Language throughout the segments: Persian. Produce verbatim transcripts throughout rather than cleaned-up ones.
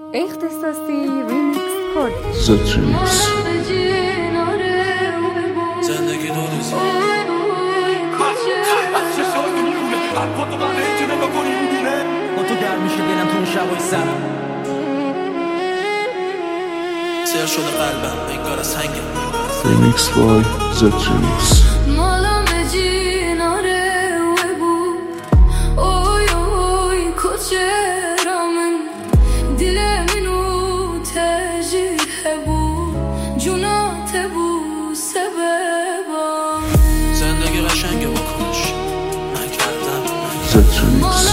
اختصاصی ریمیکس کردش زد ریمیکس زندگی دو روزه با تو گرم میشه دلم تو اون شبای سرم سر شده قلبم انگار از سنگه ریمیکس بای زد ریمیکس زندگی قشنگه بکنش من کردم زد ریمیکس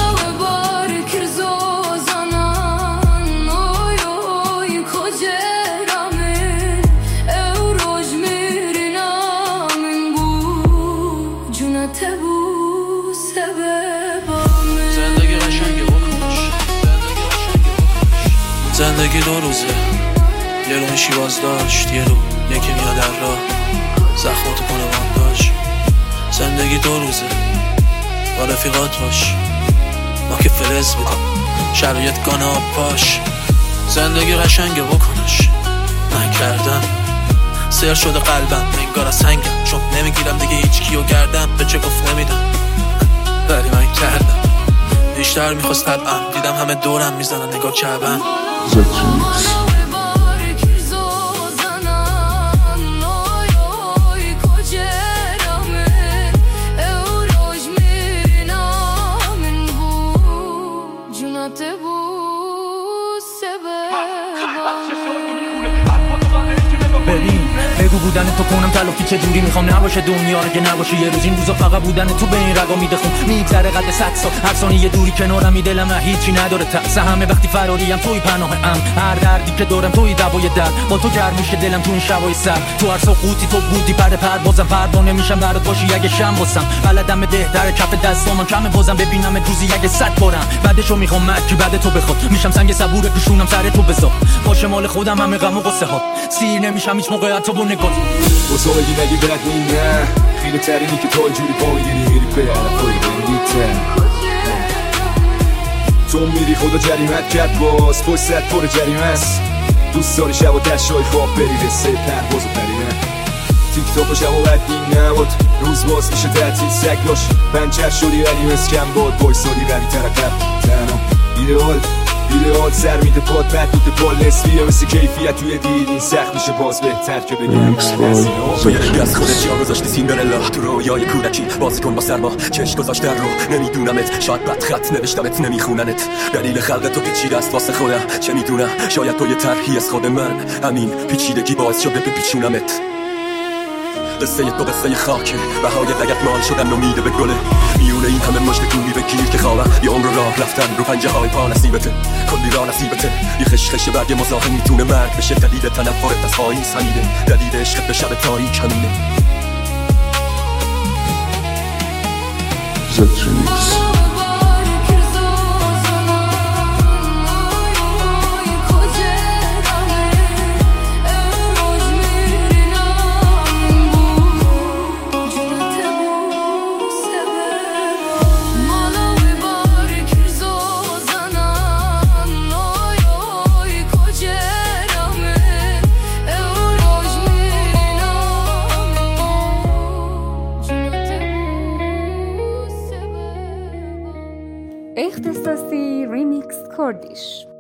زندگی قشنگه بکنش زندگی دو روزه یه رو میشی باز داشت یه رو یکی میاد در راه زخماتو کنه بانداش زندگی دو روزه با رفیقات باش ما که فلز بودیم شرایط گانه آب پاش زندگی قشنگه بکنش من کردم سر شده قلبم انگار از سنگم چون نمیگیرم دیگه هیچ کیو گردم به چه گفت نمیدم ولی من کردم بیشتر میخواست طبعم دیدم همه دورم میزنن نگاه کردم زد ریمیکس ببین بگو بودن تو کنم تلافی چه جوری میخوام نباشه دنیا اگه نباشه یه روز این روزا فقط بودن تو به این رگا میده خون میگذره قد صد سال هر ثانیه دوری کنارم دلم هیچی نداره ترس همه وقتی فراریم توی پناه ام هر دردی که دارم توی دوای درد با تو گرم میشه دلم تو این شبای سر تو هر سقوطی تو بودی پر پر بازم پروانه میشم برات باشی اگه شم واسم بلدم ده در کف دستام کم بازم ببینم روزی اگه صد بارم بعدشو میخوام مرکی بعد تو بخواد میشم سنگ صبور پوشونم سر تو بذار باشه مال خودم همه غم و قصه ها سیر نمیشم هیچ موقع تو با نگاه واسه اگه نگی بد نه خیلی ترینی که تو اینجوری پا میگیری میری به حرفای بندیتن تو میری خدا جریمت کرد باز پشت ست پر جریمه است دوست داری شب و دشتای خواب بری رسه پرواز و پرینه تیک تاک و شب و بدی نباد روز باز میشه تعطیل سگ باش پنچر شدی ولی مسکن باد بایستادی روی طرف تنها ایدئال ایدئال سر میده پاد بد بوده بال نصفیه مثل کیفیت توی دید این سخت میشه باز بهتر که بگم یکی از خودت جا گذاشتی سیندرلا تو رویای کودکی بازی کن با سرما چشم گذاشت در رو نمیدونمت شاید بد خط نوشتمت نمیخوننت دلیل خلق تو پیچیده است واسه خودم چه میدونم شاید تو یه طرحی از خود من همین پیچیدگی باعث شده بپیچونمت قصه تو قصه خاکه بهای لگت مال شدن امیده به گله میونه این همه مشت گولی به گیر که خوابم یه عمر راه رفتن رو پنجه های پا نصیبته کلی راه نصیبته یه خشخش برگ مزاحم میتونه مرگ بشه دلیل تنفرت از پاییز همینه دلیل عشقت به شب تاریک همینه زد ریمیکس اختصاصی ریمیکس کردش